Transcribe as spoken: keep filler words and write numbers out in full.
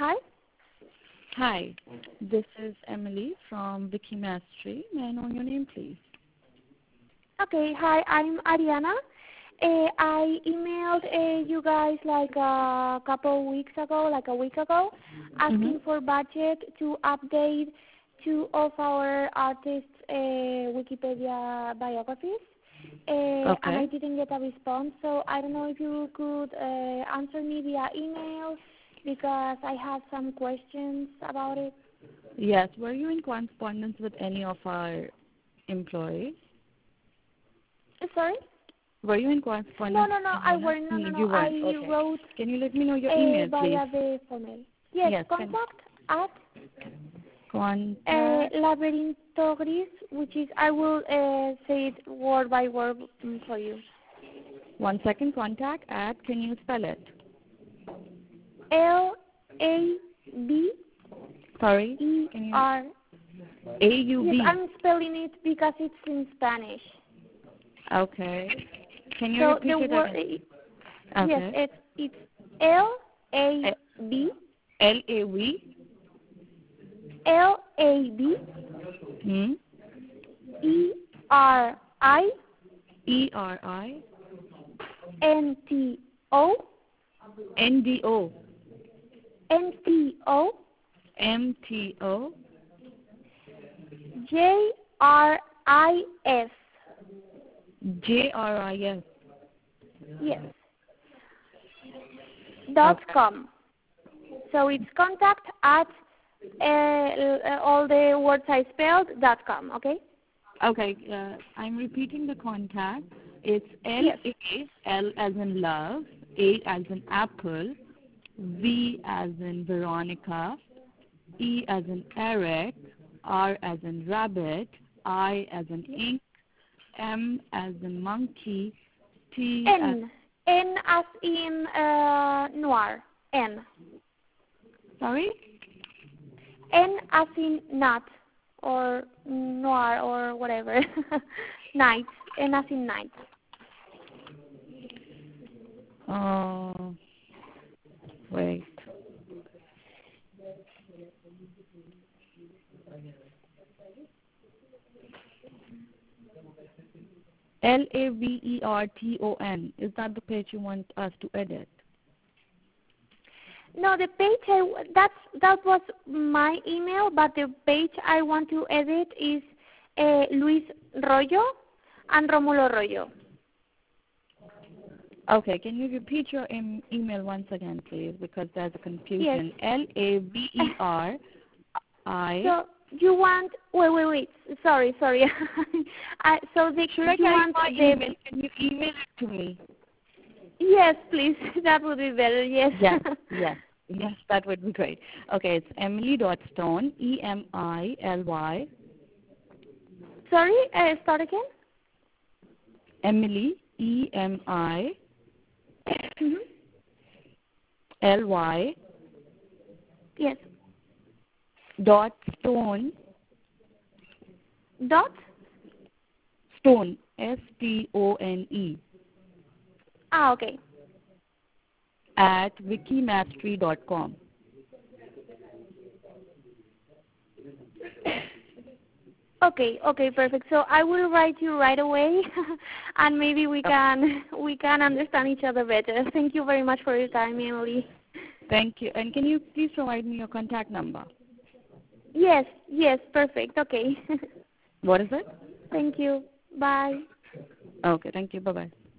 Hi. Hi, this is Emily from Wikimastery. May I know your name, please? Okay. Hi, I'm Ariana. Uh, I emailed uh, you guys like a couple weeks ago, like a week ago, asking Mm-hmm. for budget to update two of our artists' uh, Wikipedia biographies, uh, and I Okay. didn't get a response. So I don't know if you could uh, answer me via email because I have some questions about it. Yes. Were you in correspondence with any of our employees? Uh, Sorry? Were you in No, correspondence no, no. with I anyone else? weren't. No, no, Mm, no. You weren't. I Okay. wrote Can you let me know your uh, email, please? via the phone. Yes, Yes. Can contact at uh, contact. Laberinto Gris, which is, I will uh, say it word by word mm, for you. One second. Contact at. Can you spell it? L A B Sorry. E Can you? R. A U Yes, B. I'm spelling it because it's in Spanish. Okay. Can you So repeat the it word, again? yes, Okay. it's it's L A B L A V. L A B Hmm. E R I E R I N T O N D O N T O M T O J R I S. J R I S. Yes. Dot Okay. com. So it's contact at uh, uh, all the words I spelled dot com. Okay. Okay. Uh, I'm repeating the contact. It's L Yes. A L as in love, A as in apple, V as in Veronica, E as in Eric, R as in rabbit, I as in Yes. ink, M as in monkey, T as N. N as in uh, noir. N. sorry. N as in nut or noir or whatever. Night. N as in night. Oh, wait. L A V E R T O N. Is that the page you want us to edit? No, the page I, that's that was my email, but the page I want to edit is uh, Luis Royo and Romulo Royo. Okay, can you repeat your em- email once again, please? Because there's a Yes. confusion. L A V E R I. So you want? Wait, wait, wait. Sorry, sorry. I, so the, Should I you type want my the? email? Can you email it to me? Yes, please. That would be better. Yes. Yes, yes, yes. That would be great. Okay, it's Emily dot Stone. E M I L Y. Sorry. Uh, start again. Emily. E M I Mm-hmm. L Y. Yes. Dot Stone. Dot. Stone. S T O N E. Ah, okay. At wikimastery dot com. Okay, okay, perfect. So I will write you right away, and maybe we can we can understand each other better. Thank you very much for your time, Emily. Thank you. And can you please provide me your contact number? Yes, yes, perfect. Okay. What is it? Thank you. Bye. Okay, thank you. Bye-bye.